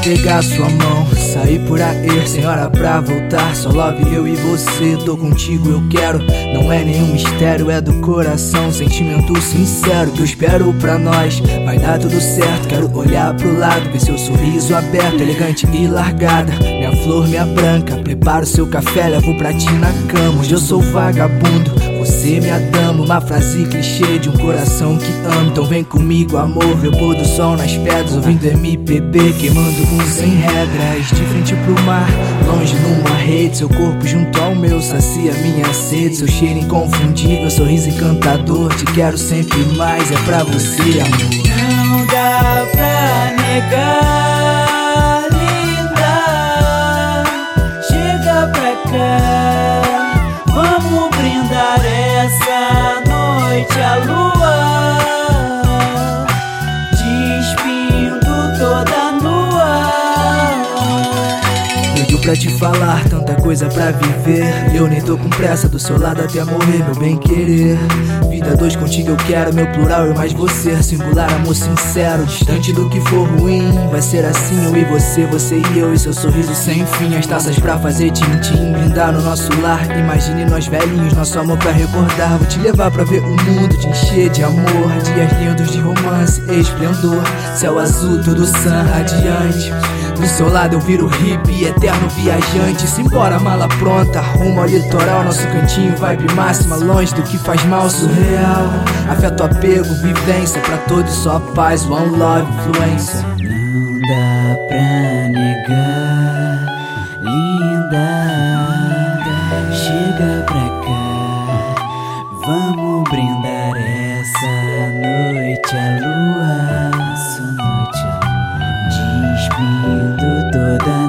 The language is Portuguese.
pegar sua mão, sair por aí, sem hora pra voltar. Só love eu e você, tô contigo, eu quero. Não é nenhum mistério, é do coração. Sentimento sincero que eu espero pra nós. Vai dar tudo certo, quero olhar pro lado, ver seu sorriso aberto, elegante e largada. Minha flor, minha branca, preparo seu café, levo pra ti na cama. Hoje eu sou vagabundo, você minha dama. Uma frase clichê de um coração que ama. Então vem comigo, amor, ver o pôr do sol nas pedras, ouvindo MPB, queimando sem regras. De frente pro mar, longe numa rede, seu corpo junto ao meu sacia minha sede. Seu cheiro inconfundível, sorriso encantador, te quero sempre mais, é pra você, amor. Não dá pra negar, linda, chega pra cá, vamos brindar essa noite à lua, despindo toda nua. Doido pra te falar, tanta coisa pra viver. Eu nem tô com pressa, do seu lado até morrer, meu bem querer. Vida dois, contigo eu quero, meu plural é mais você. Singular, amor sincero, distante do que for ruim. Vai ser assim, eu e você, você e eu, e seu sorriso sem fim. As taças pra fazer tim-tim, brindar no nosso lar. Imagine nós velhinhos, nosso amor pra recordar. Vou te levar pra ver o mundo, te encher de amor. Dias lindos de romance e esplendor, céu azul, tudo sã, radiante. Do seu lado eu viro hippie, eterno viajante. Simbora, mala pronta, rumo ao litoral. Nosso cantinho, vibe máxima, longe do que faz mal, surreal. Afeto, apego, vivência, pra todos só paz, one love, influência. Não dá pra negar, linda, chega pra cá, vamos brindar essa noite à lua, despindo toda